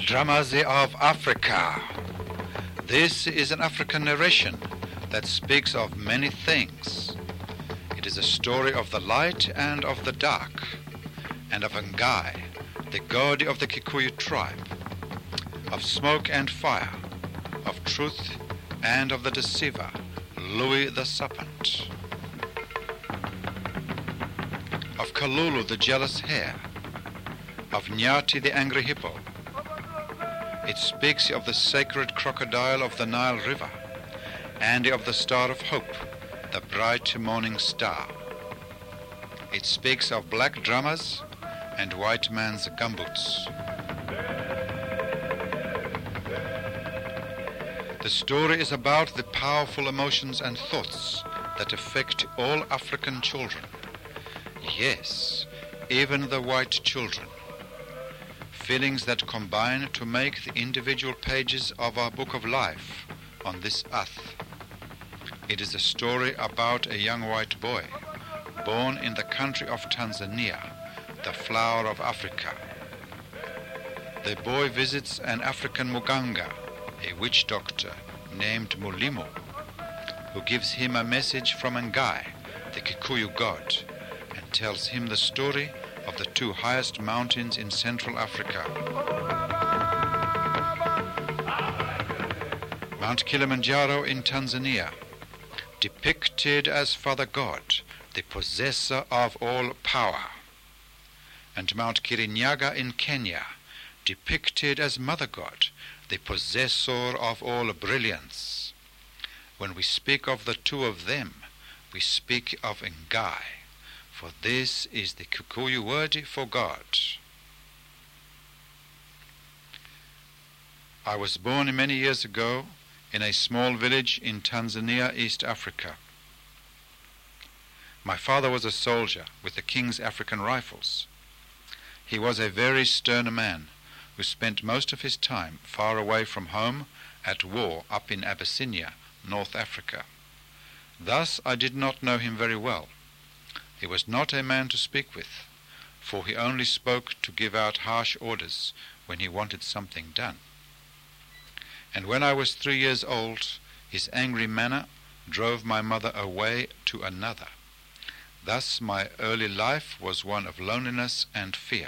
Dramazi of Africa. This is an African narration that speaks of many things. It is a story of the light and of the dark, and of Ngai, the god of the Kikuyu tribe, of smoke and fire, of truth and of the deceiver, Louis the serpent, of Kalulu the jealous hare, of Nyati the angry hippo. It speaks of the sacred crocodile of the Nile River, and of the Star of Hope, the bright morning star. It speaks of black drummers and white man's gumboots. The story is about the powerful emotions and thoughts that affect all African children. Yes, even the white children. Feelings that combine to make the individual pages of our book of life on this earth. It is a story about a young white boy born in the country of Tanzania, the flower of Africa. The boy visits an African muganga, a witch doctor named Mulimo, who gives him a message from Ngai, the Kikuyu god, and tells him the story of the two highest mountains in Central Africa. Mount Kilimanjaro in Tanzania, depicted as Father God, the possessor of all power, and Mount Kirinyaga in Kenya, depicted as Mother God, the possessor of all brilliance. When we speak of the two of them, we speak of Ngai, for this is the Kikuyu word for God. I was born many years ago in a small village in Tanzania, East Africa. My father was a soldier with the King's African Rifles. He was a very stern man who spent most of his time far away from home at war up in Abyssinia, North Africa. Thus I did not know him very well. He was not a man to speak with, for he only spoke to give out harsh orders when he wanted something done. And when I was 3 years old, his angry manner drove my mother away to another. Thus my early life was one of loneliness and fear.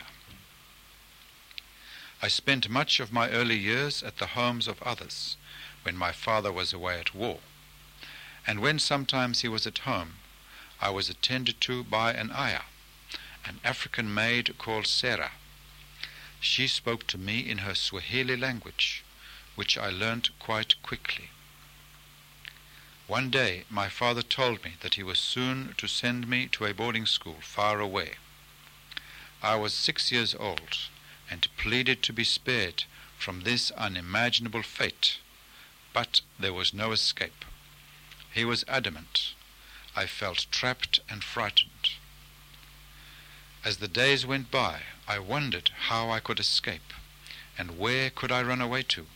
I spent much of my early years at the homes of others when my father was away at war, and when sometimes he was at home, I was attended to by an ayah, an African maid called Sarah. She spoke to me in her Swahili language, which I learnt quite quickly. One day my father told me that he was soon to send me to a boarding school far away. I was 6 years old and pleaded to be spared from this unimaginable fate, but there was no escape. He was adamant. I felt trapped and frightened. As the days went by, I wondered how I could escape, and where could I run away to.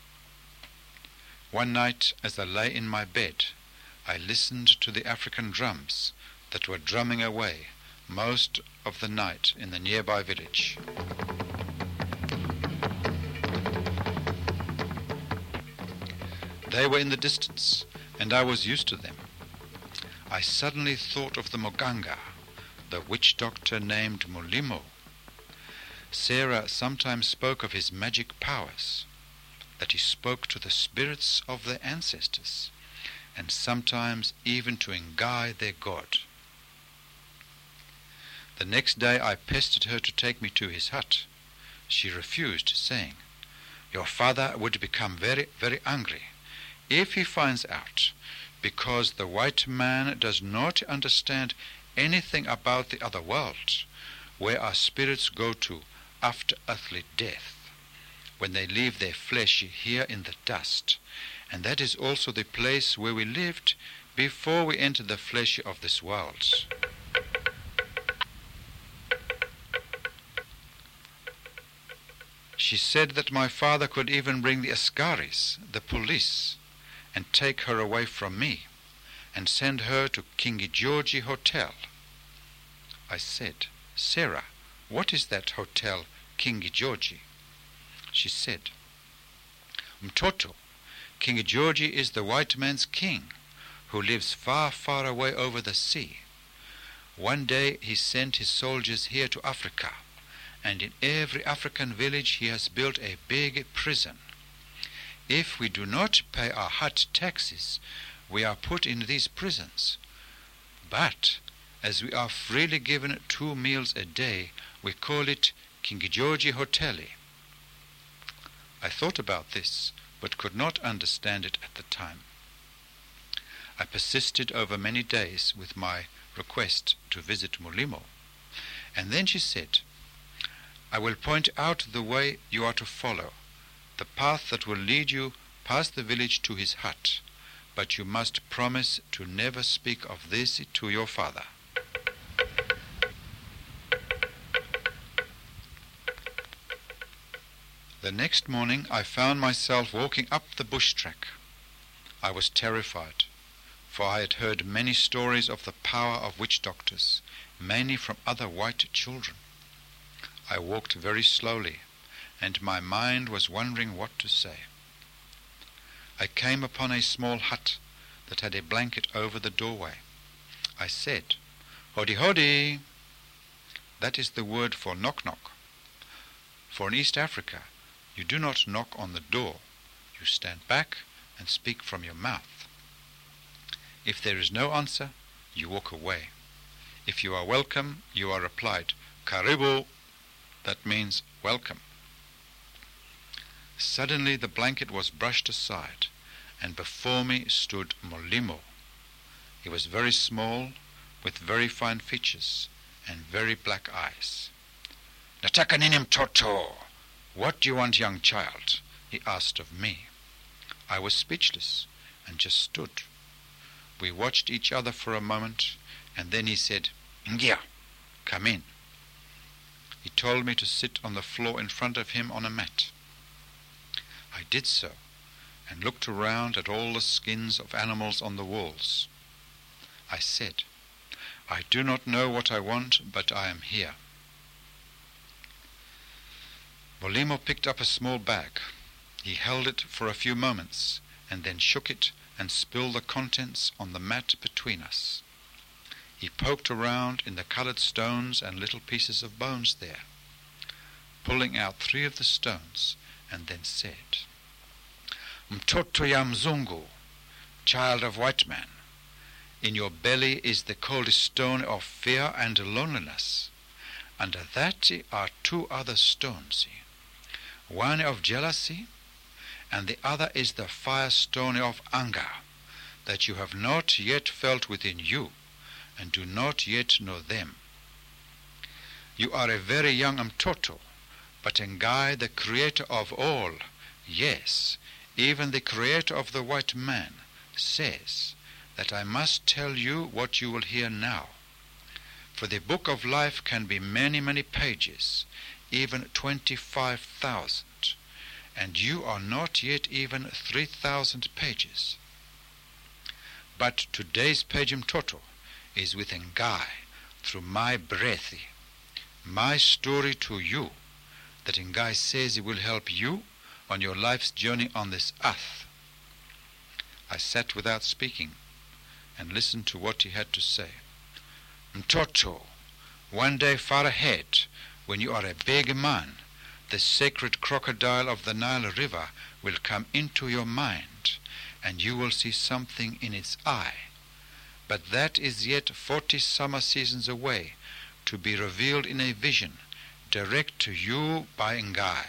One night, as I lay in my bed, I listened to the African drums that were drumming away most of the night in the nearby village. They were in the distance, and I was used to them. I suddenly thought of the Muganga, the witch doctor named Mulimo. Sarah sometimes spoke of his magic powers, that he spoke to the spirits of their ancestors, and sometimes even to Ngai, their god. The next day I pestered her to take me to his hut. She refused, saying, "Your father would become very, very angry if he finds out, because the white man does not understand anything about the other world, where our spirits go to after earthly death, when they leave their flesh here in the dust, and that is also the place where we lived before we entered the flesh of this world." She said that my father could even bring the askaris, the police, and take her away from me, and send her to King George Hotel. I said, "Sarah, what is that hotel, King George?" she said, "Mtoto, King Georgie is the white man's king, who lives far, far away over the sea. One day he sent his soldiers here to Africa, and in every African village he has built a big prison. If we do not pay our hut taxes, we are put in these prisons. But as we are freely given 2 meals a day, we call it King Georgie Hoteli." I thought about this, but could not understand it at the time. I persisted over many days with my request to visit Mulimo, and then she said, "I will point out the way you are to follow, the path that will lead you past the village to his hut, but you must promise to never speak of this to your father." The next morning I found myself walking up the bush track. I was terrified, for I had heard many stories of the power of witch doctors, mainly from other white children. I walked very slowly, and my mind was wondering what to say. I came upon a small hut that had a blanket over the doorway. I said, "Hodi hodi." That is the word for knock knock. For in East Africa, you do not knock on the door. You stand back and speak from your mouth. If there is no answer, you walk away. If you are welcome, you are replied, "Karibu." That means welcome. Suddenly the blanket was brushed aside, and before me stood Mulimo. He was very small, with very fine features and very black eyes. "Nataka nini mtoto? What do you want, young child?" he asked of me. I was speechless and just stood. We watched each other for a moment, and then he said, "Ngia, come in." He told me to sit on the floor in front of him on a mat. I did so, and looked around at all the skins of animals on the walls. I said, "I do not know what I want, but I am here." Mulimo picked up a small bag. He held it for a few moments, and then shook it and spilled the contents on the mat between us. He poked around in the coloured stones and little pieces of bones there, pulling out 3 of the stones, and then said, "Mtoto ya mzungu, child of white man, in your belly is the coldest stone of fear and loneliness. Under that are 2 other stones, one of jealousy, and the other is the firestone of anger, that you have not yet felt within you, and do not yet know them. You are a very young mtoto, but Ngai, the creator of all, yes, even the creator of the white man, says that I must tell you what you will hear now. For the book of life can be many, many pages, even 25,000, and you are not yet even 3,000 pages. But today's page mtoto is with Ngai, through my breath, my story to you, that Ngai says he will help you on your life's journey on this earth." I sat without speaking and listened to what he had to say. "Mtoto, one day far ahead, when you are a big man, the sacred crocodile of the Nile River will come into your mind, and you will see something in its eye. But that is yet 40 summer seasons away, to be revealed in a vision, direct to you by Ngai.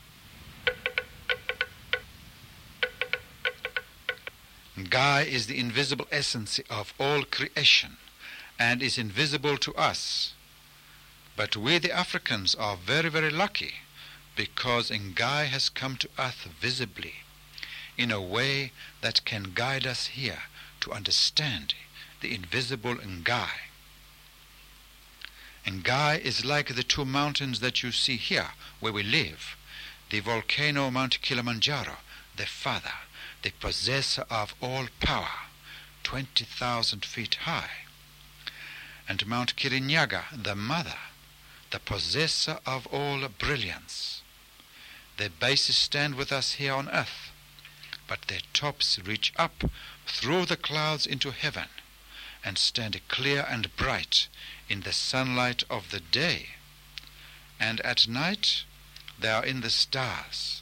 Ngai is the invisible essence of all creation, and is invisible to us. But we the Africans are very, very lucky, because Ngai has come to earth visibly, in a way that can guide us here to understand the invisible Ngai. Ngai is like the 2 mountains that you see here where we live, the volcano Mount Kilimanjaro, the father, the possessor of all power, 20,000 feet high, and Mount Kirinyaga, the mother, the possessor of all brilliance. Their bases stand with us here on earth, but their tops reach up through the clouds into heaven and stand clear and bright in the sunlight of the day. And at night they are in the stars.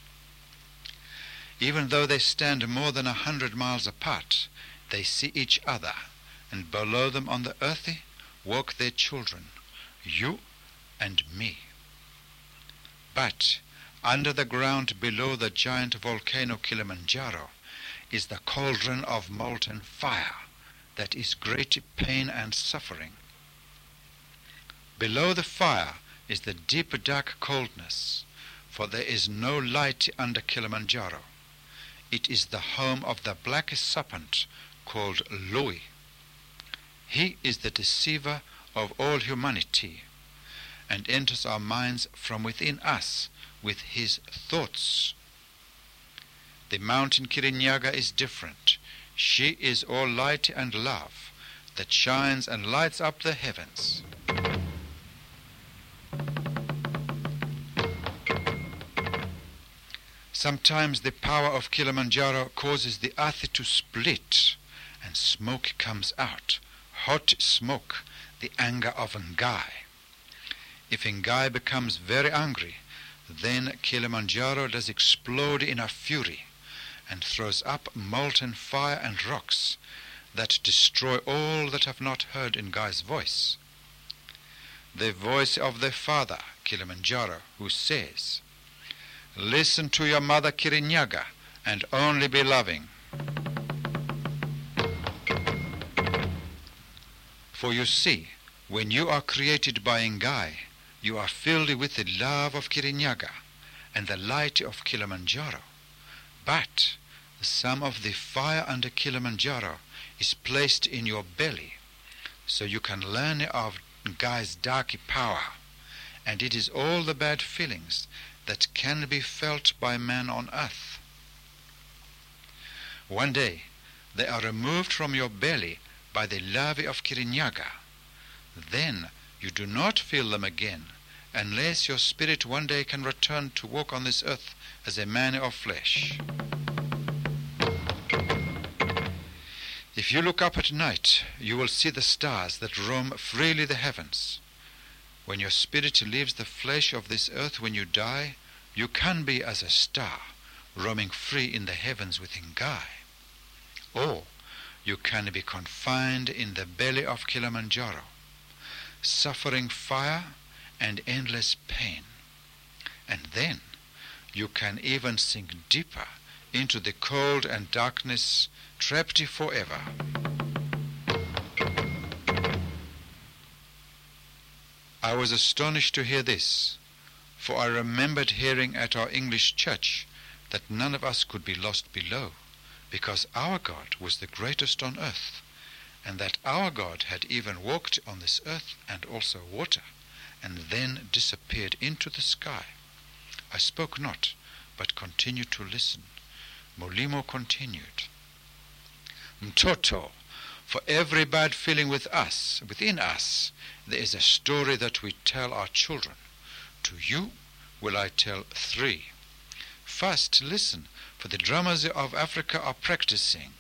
Even though they stand more than 100 miles apart, they see each other, and below them on the earth walk their children, you and me. But under the ground below the giant volcano Kilimanjaro is the cauldron of molten fire that is great pain and suffering. Below the fire is the deep dark coldness, for there is no light under Kilimanjaro. It is the home of the black serpent called Lui. He is the deceiver of all humanity and enters our minds from within us with his thoughts. The mountain Kirinyaga is different. She is all light and love that shines and lights up the heavens. Sometimes the power of Kilimanjaro causes the earth to split and smoke comes out, hot smoke, the anger of Ngai. If Ngai becomes very angry, then Kilimanjaro does explode in a fury and throws up molten fire and rocks that destroy all that have not heard Ngai's voice. The voice of the father, Kilimanjaro, who says, "Listen to your mother Kirinyaga and only be loving." For you see, when you are created by Ngai, you are filled with the love of Kirinyaga and the light of Kilimanjaro. But some of the fire under Kilimanjaro is placed in your belly, so you can learn of Ngai's dark power, and it is all the bad feelings that can be felt by man on earth. One day they are removed from your belly by the love of Kirinyaga. Then you do not feel them again, unless your spirit one day can return to walk on this earth as a man of flesh. If you look up at night, you will see the stars that roam freely the heavens. When your spirit leaves the flesh of this earth when you die, you can be as a star, roaming free in the heavens with Ngai. Or you can be confined in the belly of Kilimanjaro, suffering fire and endless pain. And then you can even sink deeper into the cold and darkness, trapped forever. I was astonished to hear this, for I remembered hearing at our English church that none of us could be lost below, because our God was the greatest on earth, and that our God had even walked on this earth and also water, and then disappeared into the sky. I spoke not, but continued to listen. Molimo continued, "Mtoto, for every bad feeling within us, there is a story that we tell our children. To you will I tell 3. First, listen, for the drummers of Africa are practicing."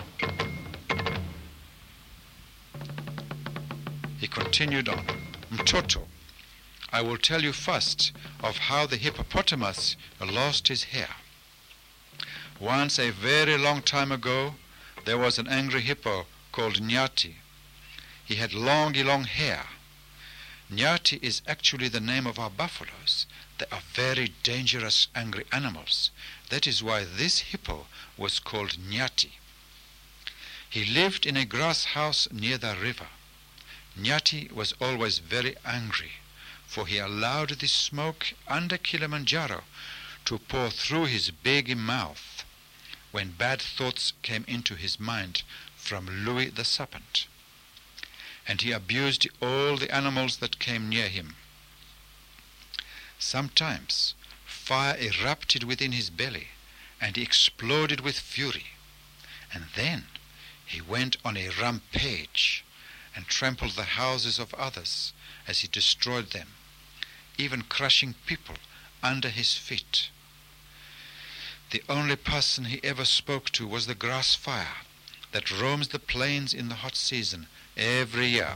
He continued on, "Mtoto, I will tell you first of how the hippopotamus lost his hair. Once, a very long time ago, there was an angry hippo called Nyati. He had long hair. Nyati is actually the name of our buffaloes. They are very dangerous, angry animals. That is why this hippo was called Nyati. He lived in a grass house near the river. Nyati was always very angry, for he allowed the smoke under Kilimanjaro to pour through his big mouth when bad thoughts came into his mind from Lui the serpent. And he abused all the animals that came near him. Sometimes fire erupted within his belly, and he exploded with fury. And then he went on a rampage and trampled the houses of others as he destroyed them, even crushing people under his feet. The only person he ever spoke to was the grass fire that roams the plains in the hot season every year.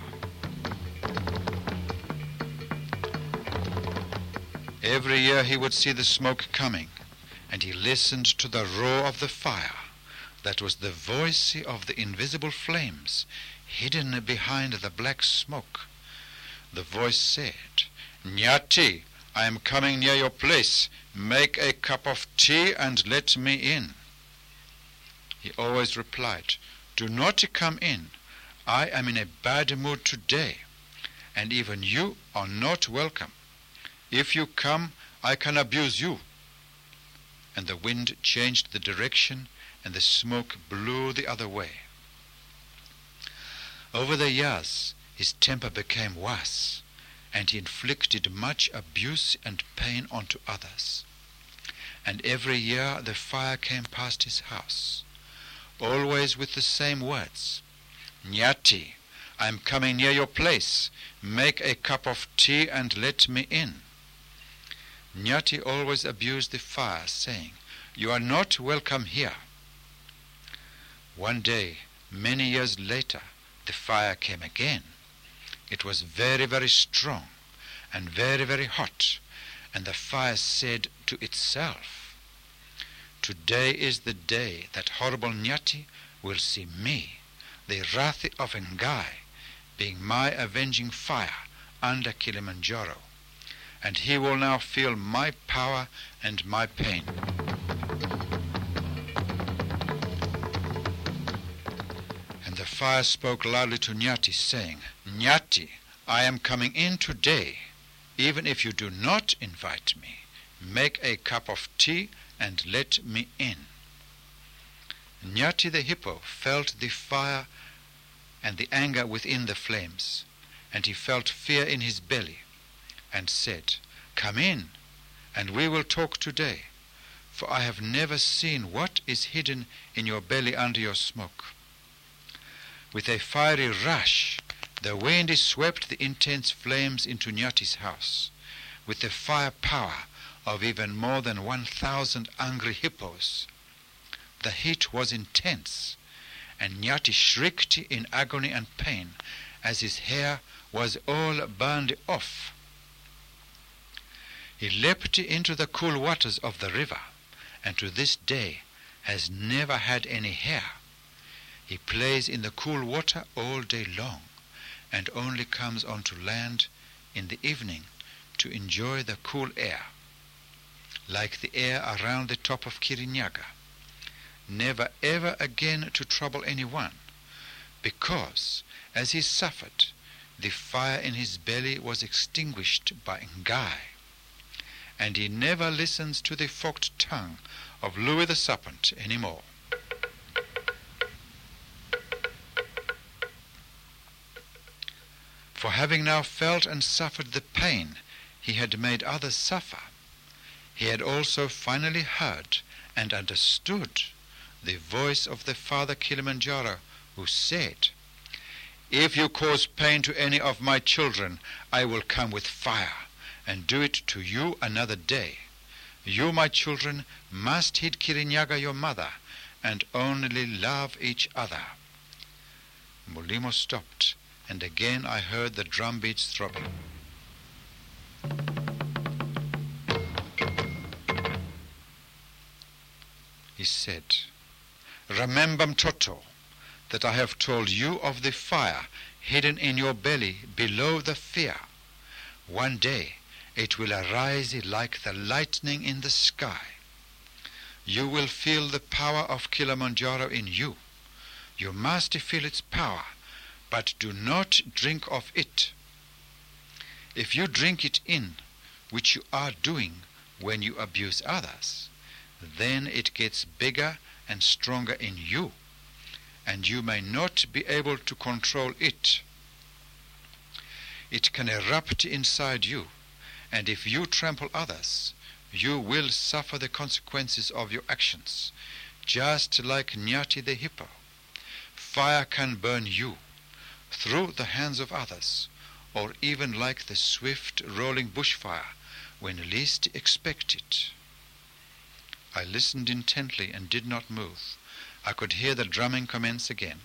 Every year he would see the smoke coming, and he listened to the roar of the fire. That was the voice of the invisible flames hidden behind the black smoke. The voice said, "Nyati, I am coming near your place. Make a cup of tea and let me in." He always replied, "Do not come in. I am in a bad mood today, and even you are not welcome. If you come, I can abuse you." And the wind changed the direction, and the smoke blew the other way. Over the years, his temper became worse, and he inflicted much abuse and pain onto others. And every year the fire came past his house, always with the same words, "Nyati, I am coming near your place. Make a cup of tea and let me in." Nyati always abused the fire, saying, "You are not welcome here." One day, many years later, the fire came again. It was very, very strong and very, very hot, and the fire said to itself, "Today is the day that horrible Nyati will see me, the Rathi of Ngai, being my avenging fire under Kilimanjaro, and he will now feel my power and my pain." And the fire spoke loudly to Nyati, saying, "Nyati, I am coming in today. Even if you do not invite me, make a cup of tea and let me in." Nyati the hippo felt the fire and the anger within the flames, and he felt fear in his belly, and said, "Come in, and we will talk today, for I have never seen what is hidden in your belly under your smoke." With a fiery rush, the wind swept the intense flames into Nyati's house, with the fire power of even more than 1,000 angry hippos. The heat was intense, and Nyati shrieked in agony and pain as his hair was all burned off. He leapt into the cool waters of the river, and to this day has never had any hair. He plays in the cool water all day long, and only comes onto land in the evening to enjoy the cool air, like the air around the top of Kirinyaga, never ever again to trouble anyone, because as he suffered, the fire in his belly was extinguished by Ngai, and he never listens to the forked tongue of Louis the Serpent anymore. For having now felt and suffered the pain he had made others suffer, he had also finally heard and understood the voice of the Father Kilimanjaro, who said, "If you cause pain to any of my children, I will come with fire and do it to you another day. You, my children, must heed Kirinyaga your mother, and only love each other." Mulimo stopped, and again I heard the drum beats throbbing. He said, "Remember, Mtoto, that I have told you of the fire hidden in your belly below the fear. One day it will arise like the lightning in the sky. You will feel the power of Kilimanjaro in you. You must feel its power, but do not drink of it. If you drink it in, which you are doing when you abuse others, then it gets bigger and stronger in you, and you may not be able to control it. It can erupt inside you, and if you trample others, you will suffer the consequences of your actions, just like Nyati the hippo. Fire can burn you through the hands of others, or even like the swift rolling bushfire when least expect it. I listened intently and did not move. I could hear the drumming commence again.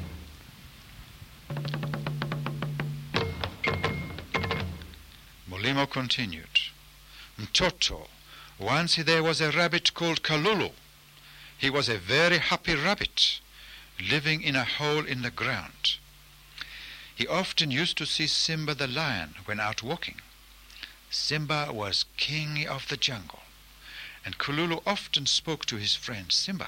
Mulimo continued. Mtoto, once there was a rabbit called Kalulu. He was a very happy rabbit, living in a hole in the ground. He often used to see Simba the lion when out walking. Simba was king of the jungle, and Kalulu often spoke to his friend Simba.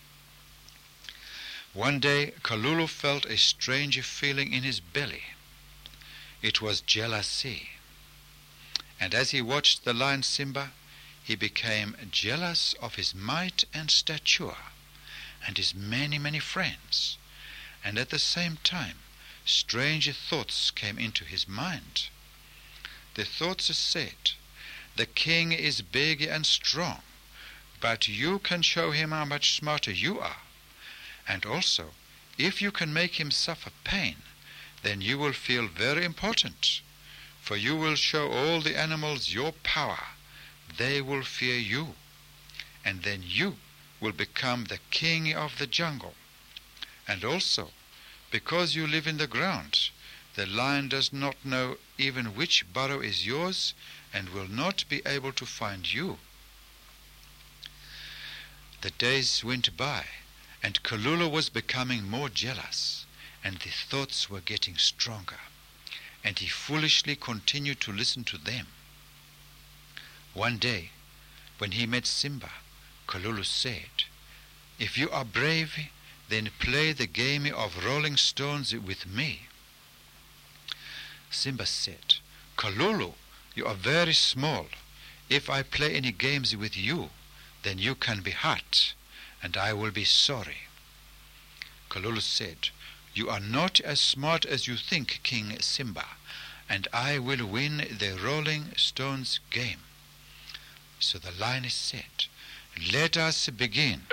One day, Kalulu felt a strange feeling in his belly. It was jealousy. And as he watched the lion Simba, he became jealous of his might and stature, and his many, many friends. And at the same time, strange thoughts came into his mind. The thoughts said, "The king is big and strong, but you can show him how much smarter you are. And also, if you can make him suffer pain, then you will feel very important, for you will show all the animals your power. They will fear you, and then you will become the king of the jungle. And also, because you live in the ground, the lion does not know even which burrow is yours and will not be able to find you." The days went by, and Kalulu was becoming more jealous, and the thoughts were getting stronger, and he foolishly continued to listen to them. One day, when he met Simba, Kalulu said, "If you are brave, then play the game of rolling stones with me." Simba said, "Kalulu, you are very small. If I play any games with you, then you can be hurt, and I will be sorry." Kalulu said, "You are not as smart as you think, King Simba, and I will win the rolling stones game." So the lion said, "Let us begin."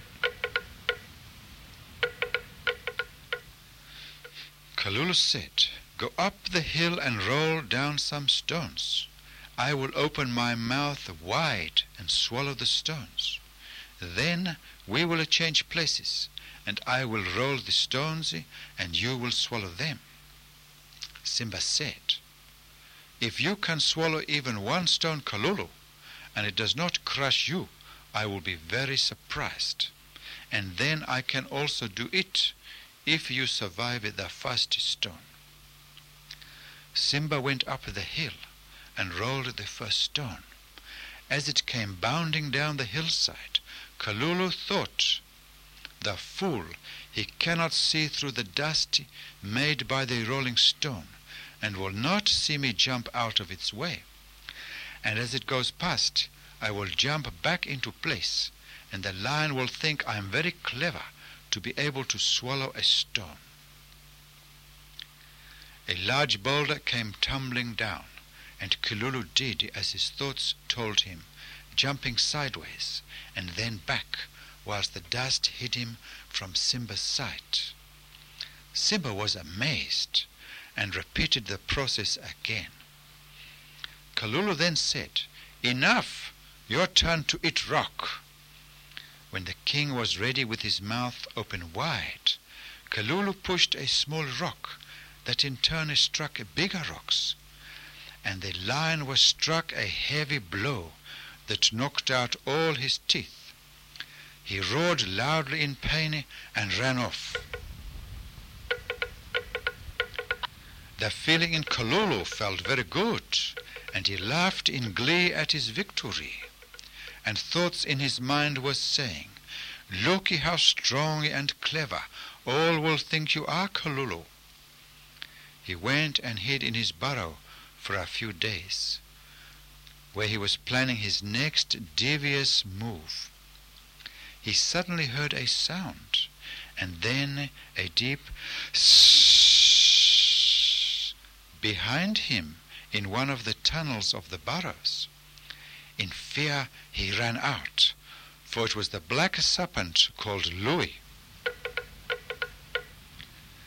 Kalulu said, "Go up the hill and roll down some stones. I will open my mouth wide and swallow the stones. Then we will change places, and I will roll the stones, and you will swallow them." Simba said, "If you can swallow even one stone, Kalulu, and it does not crush you, I will be very surprised. And then I can also do it if you survive the first stone." Simba went up the hill and rolled the first stone. As it came bounding down the hillside, Kalulu thought, "The fool, he cannot see through the dust made by the rolling stone, and will not see me jump out of its way. And as it goes past, I will jump back into place, and the lion will think I am very clever to be able to swallow a stone." A large boulder came tumbling down, and Kalulu did as his thoughts told him, jumping sideways and then back, whilst the dust hid him from Simba's sight. Simba was amazed and repeated the process again. Kalulu then said, "Enough! Your turn to eat rock." When the king was ready with his mouth open wide, Kalulu pushed a small rock that in turn struck bigger rocks, and the lion was struck a heavy blow that knocked out all his teeth. He roared loudly in pain and ran off. The feeling in Kalulu felt very good, and he laughed in glee at his victory, and thoughts in his mind were saying, "Looky how strong and clever all will think you are, Kalulu." He went and hid in his burrow for a few days, where he was planning his next devious move. He suddenly heard a sound, and then a deep sssss behind him in one of the tunnels of the burrows. In fear he ran out, for it was the black serpent called Louis.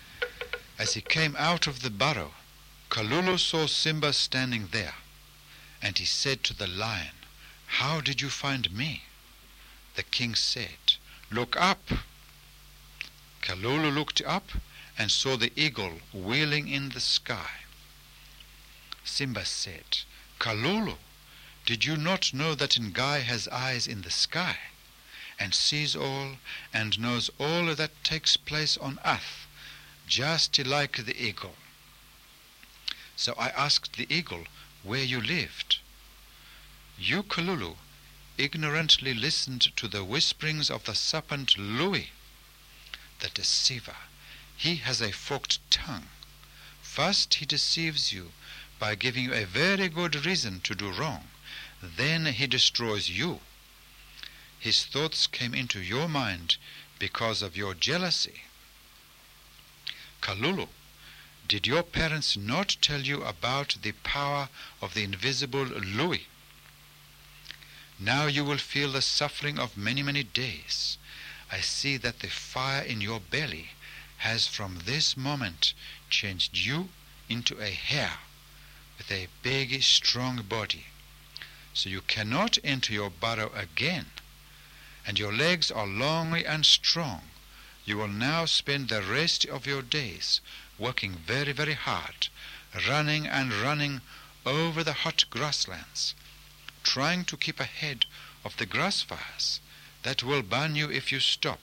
As he came out of the burrow, Kalulu saw Simba standing there, And he said to the lion, "How did you find me?" The king said, "Look up." Kalulu looked up and saw the eagle wheeling in the sky. Simba said, "Kalulu, did you not know that Ngai has eyes in the sky, and sees all, and knows all that takes place on earth, just like the eagle?" So I asked the eagle where you lived. You, Kalulu, ignorantly listened to the whisperings of the serpent Louis, the deceiver. He has a forked tongue. First he deceives you by giving you a very good reason to do wrong. Then he destroys you. His thoughts came into your mind because of your jealousy. Kalulu, did your parents not tell you about the power of the invisible Louis? Now you will feel the suffering of many, many days. I see that the fire in your belly has from this moment changed you into a hare with a big, strong body. So you cannot enter your burrow again, and your legs are long and strong. You will now spend the rest of your days working very, very hard, running and running over the hot grasslands, trying to keep ahead of the grass fires that will burn you if you stop.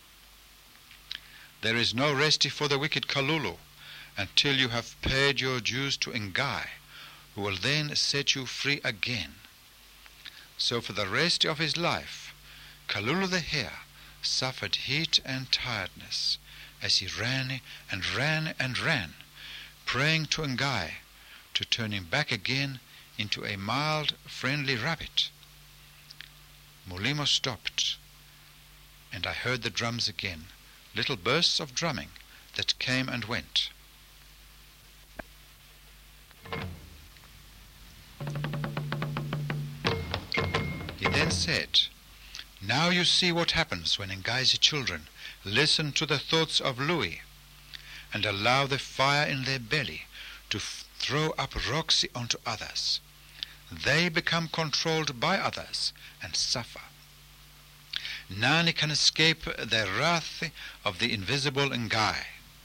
There is no rest for the wicked Kalulu until you have paid your dues to Ngai, who will then set you free again. So for the rest of his life, Kalulu the hare suffered heat and tiredness as he ran and ran and ran, praying to Ngai to turn him back again into a mild, friendly rabbit. Mulimo stopped, and I heard the drums again, little bursts of drumming that came and went. He then said, "Now you see what happens when Ngai's children listen to the thoughts of Louis and allow the fire in their belly to throw up rocks onto others. They become controlled by others and suffer. None can escape the wrath of the invisible Ngai."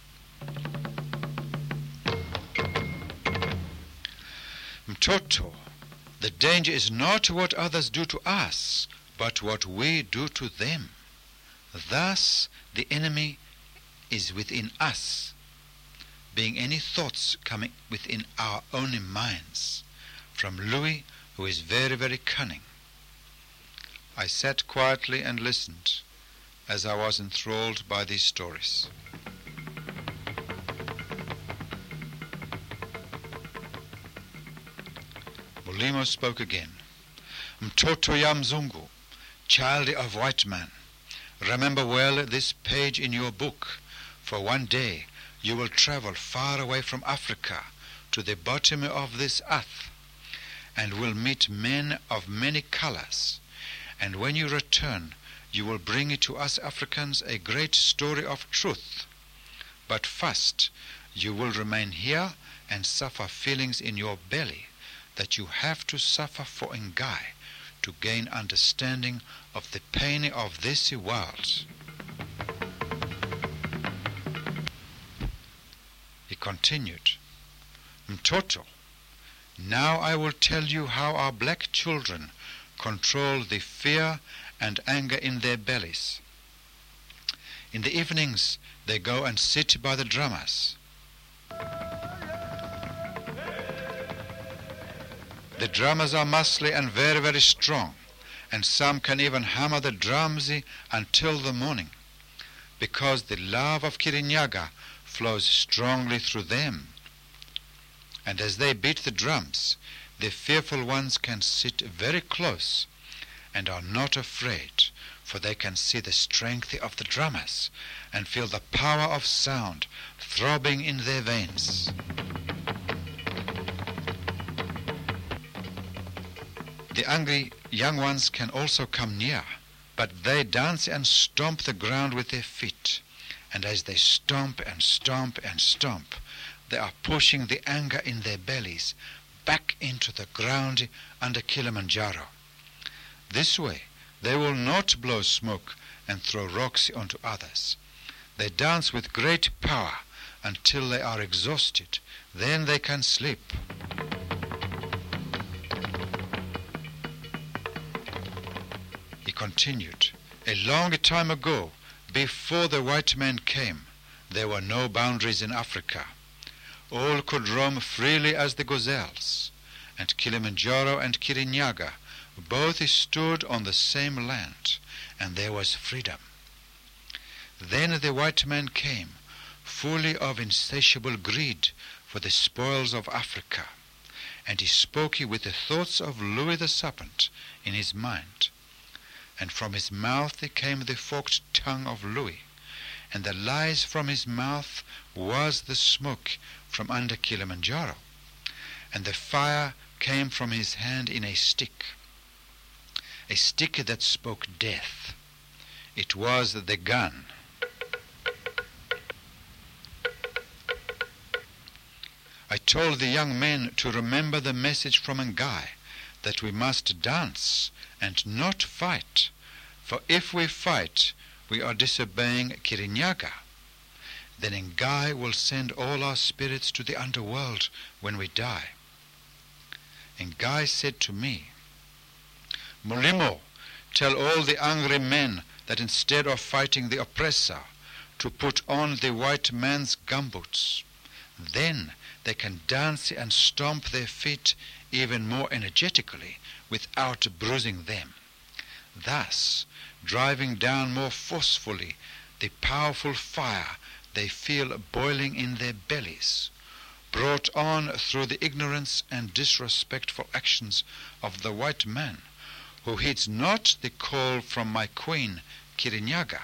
Mtoto, the danger is not what others do to us, but what we do to them. Thus the enemy is within us, being any thoughts coming within our own minds, from Louis, who is very, very cunning. I sat quietly and listened as I was enthralled by these stories. Mulimo spoke again. "Mtoto ya Mzungu, child of white man, remember well this page in your book, for one day you will travel far away from Africa to the bottom of this earth, and will meet men of many colors. And when you return, you will bring to us Africans a great story of truth. But first, you will remain here and suffer feelings in your belly that you have to suffer for Ngai to gain understanding of the pain of this world." He continued, "Mtoto, now I will tell you how our black children control the fear and anger in their bellies. In the evenings they go and sit by the drummers. The drummers are muscly and very, very strong, and some can even hammer the drums until the morning, because the love of Kirinyaga flows strongly through them. And as they beat the drums, the fearful ones can sit very close and are not afraid, for they can see the strength of the drummers and feel the power of sound throbbing in their veins. The angry young ones can also come near, but they dance and stomp the ground with their feet, and as they stomp and stomp and stomp, they are pushing the anger in their bellies back into the ground under Kilimanjaro. This way they will not blow smoke and throw rocks onto others. They dance with great power until they are exhausted. Then they can sleep. He continued, a long time ago, before the white man came, there were no boundaries in Africa. All could roam freely as the gazelles, and Kilimanjaro and Kirinyaga both stood on the same land, and there was freedom. Then the white man came, fully of insatiable greed for the spoils of Africa, and he spoke with the thoughts of Louis the Serpent in his mind. And from his mouth came the forked tongue of Louis, and the lies from his mouth was the smoke from under Kilimanjaro, and the fire came from his hand in a stick that spoke death. It was the gun. I told the young men to remember the message from Ngai, that we must dance and not fight, for if we fight, we are disobeying Kirinyaga. Then Ngai will send all our spirits to the underworld when we die. Ngai said to me, Mulimo, tell all the angry men that instead of fighting the oppressor, to put on the white man's gumboots. Then they can dance and stomp their feet even more energetically without bruising them, thus driving down more forcefully the powerful fire they feel boiling in their bellies, brought on through the ignorance and disrespectful actions of the white man, who heeds not the call from my queen Kirinyaga.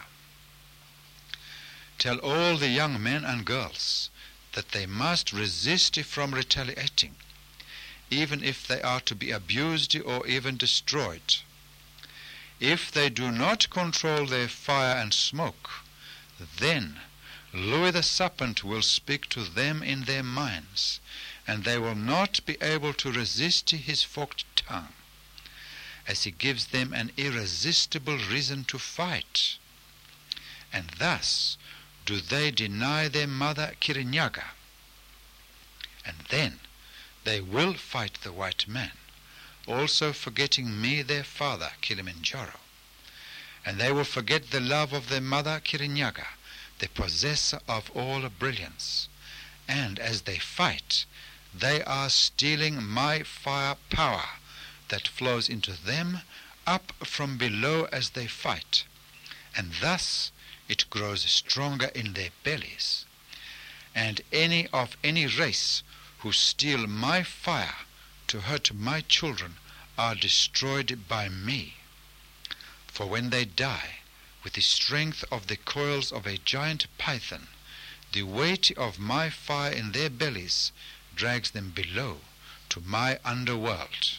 Tell all the young men and girls that they must resist from retaliating, even if they are to be abused or even destroyed. If they do not control their fire and smoke, then Louis the Serpent will speak to them in their minds, and they will not be able to resist his forked tongue, as he gives them an irresistible reason to fight. And thus do they deny their mother Kirinyaga. And then they will fight the white man, also forgetting me, their father, Kilimanjaro. And they will forget the love of their mother Kirinyaga, the possessor of all brilliance. And as they fight, they are stealing my fire power that flows into them up from below as they fight, and thus it grows stronger in their bellies. And any of any race who steal my fire to hurt my children are destroyed by me. For when they die, with the strength of the coils of a giant python, the weight of my fire in their bellies drags them below to my underworld.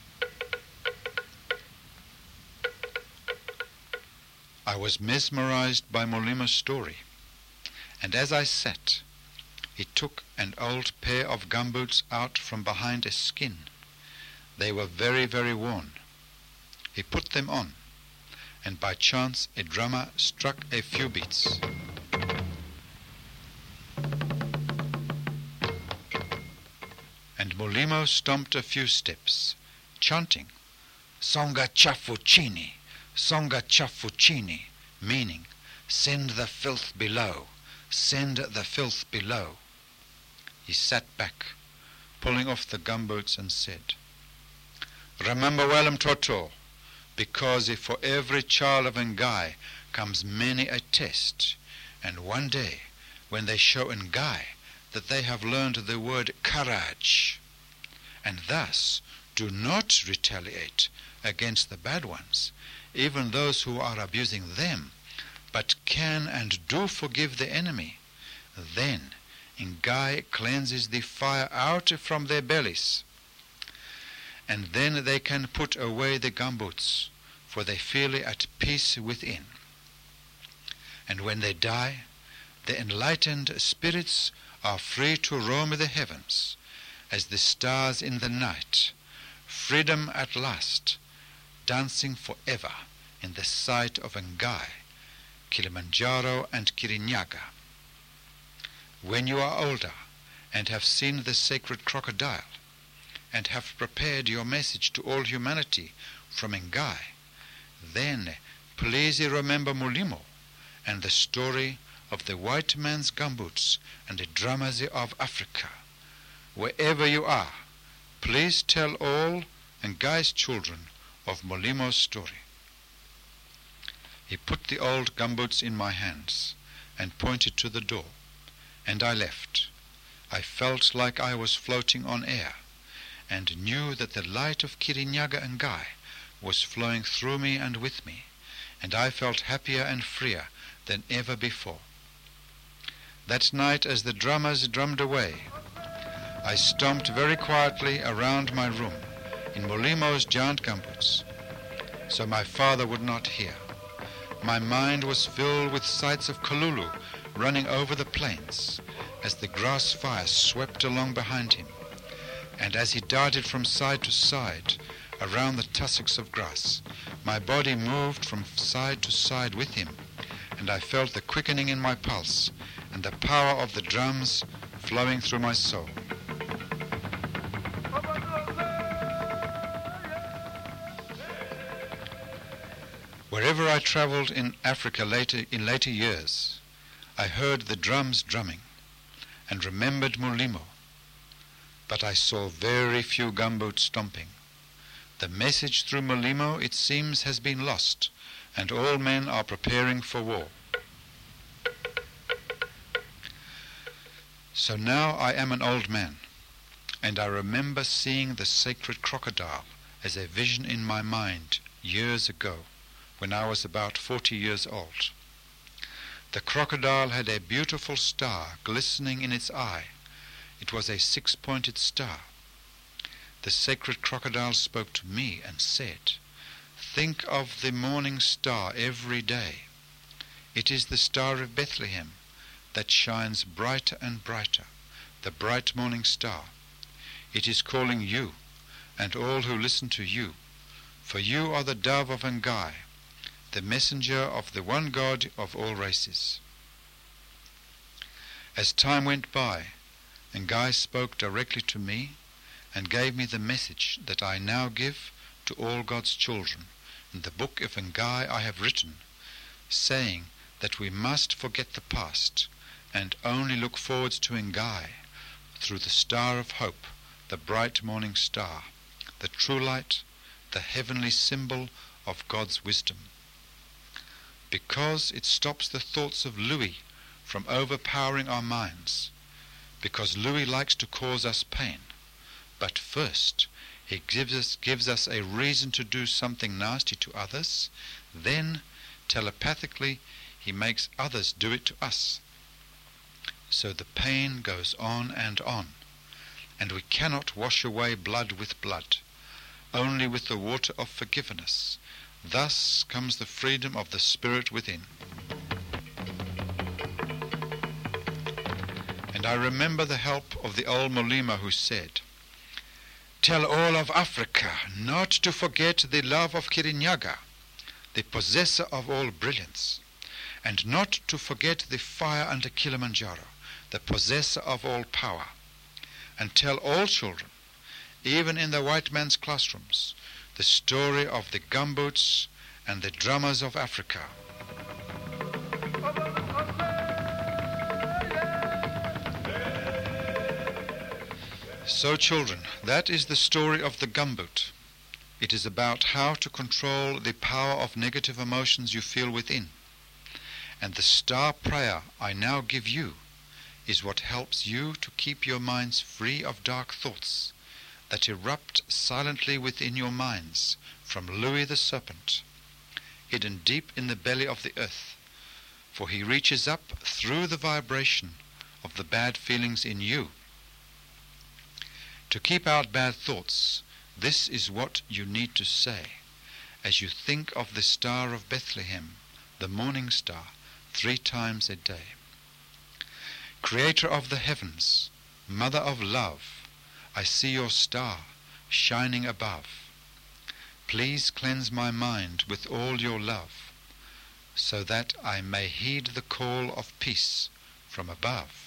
I was mesmerized by Mulimo's story, and as I sat, he took an old pair of gumboots out from behind a skin. They were very, very worn. He put them on, and by chance a drummer struck a few beats. And Mulimo stomped a few steps, chanting, Songa Chafuchini, Songa Chafuchini, meaning, send the filth below, send the filth below. He sat back, pulling off the gumboots, and said, Remember well, Mtoto, because for every child of Ngai comes many a test, and one day, when they show Ngai that they have learned the word courage, and thus do not retaliate against the bad ones, even those who are abusing them, but can and do forgive the enemy, then Ngai cleanses the fire out from their bellies, and then they can put away the gumboots, for they feel at peace within. And when they die, the enlightened spirits are free to roam the heavens, as the stars in the night, freedom at last, dancing forever in the sight of Ngai, Kilimanjaro and Kirinyaga. When you are older and have seen the sacred crocodile, and have prepared your message to all humanity from Ngai, then please remember Mulimo and the story of the white man's gumboots and the drummers of Africa. Wherever you are, please tell all Ngai's children of Mulimo's story. He put the old gumboots in my hands and pointed to the door, and I left. I felt like I was floating on air, and knew that the light of Kirinyaga Ngai was flowing through me and with me, and I felt happier and freer than ever before. That night, as the drummers drummed away, I stomped very quietly around my room in Mulimo's giant gumboots, so my father would not hear. My mind was filled with sights of Kalulu running over the plains as the grass fire swept along behind him, and as he darted from side to side around the tussocks of grass, my body moved from side to side with him, and I felt the quickening in my pulse and the power of the drums flowing through my soul. Wherever I traveled in Africa in later years, I heard the drums drumming and remembered Mulimo, but I saw very few gumboots stomping. The message through Mulimo, it seems, has been lost, and all men are preparing for war. So now I am an old man, and I remember seeing the sacred crocodile as a vision in my mind years ago, when I was about 40 years old. The crocodile had a beautiful star glistening in its eye. It was a 6-pointed star. The sacred crocodile spoke to me and said, "Think of the morning star every day. It is the star of Bethlehem that shines brighter and brighter, the bright morning star. It is calling you and all who listen to you, for you are the dove of Ngai, the messenger of the one God of all races." As time went by, Ngai spoke directly to me and gave me the message that I now give to all God's children in the book of Ngai I have written, saying that we must forget the past and only look forwards to Ngai through the star of hope, the bright morning star, the true light, the heavenly symbol of God's wisdom. Because it stops the thoughts of Louis from overpowering our minds, because Louis likes to cause us pain, but first he gives us a reason to do something nasty to others, then telepathically he makes others do it to us. So the pain goes on, and we cannot wash away blood with blood, only with the water of forgiveness. Thus comes the freedom of the spirit within. And I remember the help of the old Mulimo who said, "Tell all of Africa not to forget the love of Kirinyaga, the possessor of all brilliance, and not to forget the fire under Kilimanjaro, the possessor of all power. And tell all children, even in the white man's classrooms, the story of the gumboots and the drummers of Africa." So children, that is the story of the gumboot. It is about how to control the power of negative emotions you feel within. And the star prayer I now give you is what helps you to keep your minds free of dark thoughts that erupt silently within your minds from Louis the serpent, hidden deep in the belly of the earth, for he reaches up through the vibration of the bad feelings in you. To keep out bad thoughts, this is what you need to say as you think of the Star of Bethlehem, the morning star, 3 times a day. Creator of the heavens, Mother of love, I see your star shining above. Please cleanse my mind with all your love, so that I may heed the call of peace from above.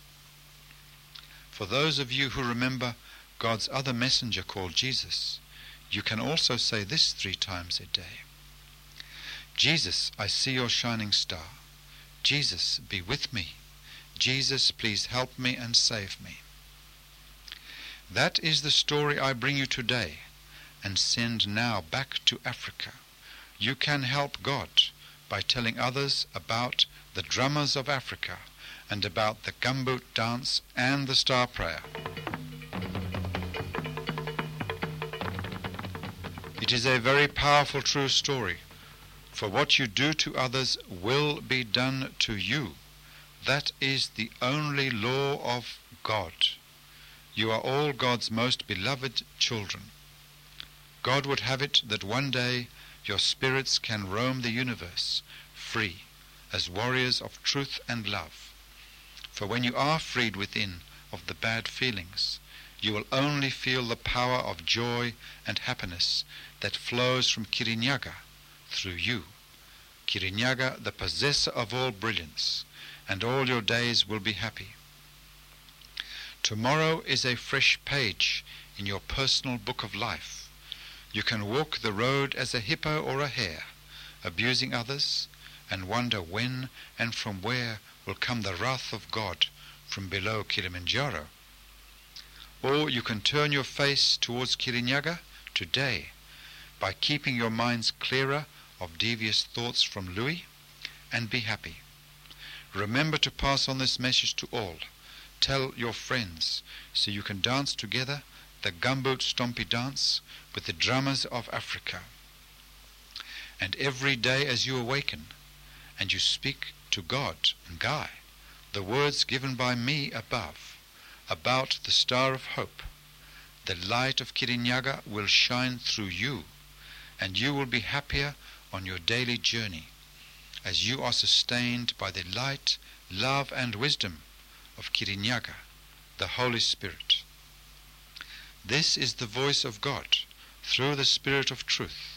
For those of you who remember God's other messenger called Jesus, you can also say this 3 times a day. Jesus, I see your shining star. Jesus, be with me. Jesus, please help me and save me. That is the story I bring you today and send now back to Africa. You can help God by telling others about the drummers of Africa and about the gumboot dance and the star prayer. It is a very powerful true story, for what you do to others will be done to you. That is the only law of God. You are all God's most beloved children. God would have it that one day your spirits can roam the universe free as warriors of truth and love. For when you are freed within of the bad feelings, you will only feel the power of joy and happiness that flows from Kirinyaga through you. Kirinyaga, the possessor of all brilliance, and all your days will be happy. Tomorrow is a fresh page in your personal book of life. You can walk the road as a hippo or a hare, abusing others, and wonder when and from where will come the wrath of God from below Kilimanjaro. Or you can turn your face towards Kirinyaga today by keeping your minds clearer of devious thoughts from Louis, and be happy. Remember to pass on this message to all. Tell your friends so you can dance together the gumboot stompy dance with the drummers of Africa. And every day as you awaken and you speak to God and Guy the words given by me above about the star of hope, the light of Kirinyaga will shine through you, and you will be happier on your daily journey as you are sustained by the light, love and wisdom of Kirinyaga, the Holy Spirit. This is the voice of God through the Spirit of truth.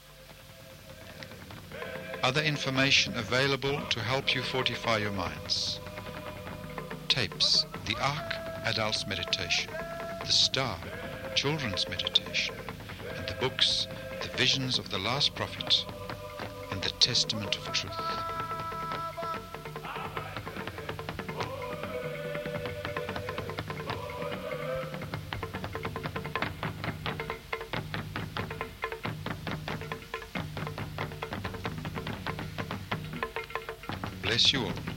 Other information available to help you fortify your minds. Tapes, the Ark, Adults Meditation, the Star, Children's Meditation, and the books, The Visions of the Last Prophet, and the Testament of Truth. Bless you all.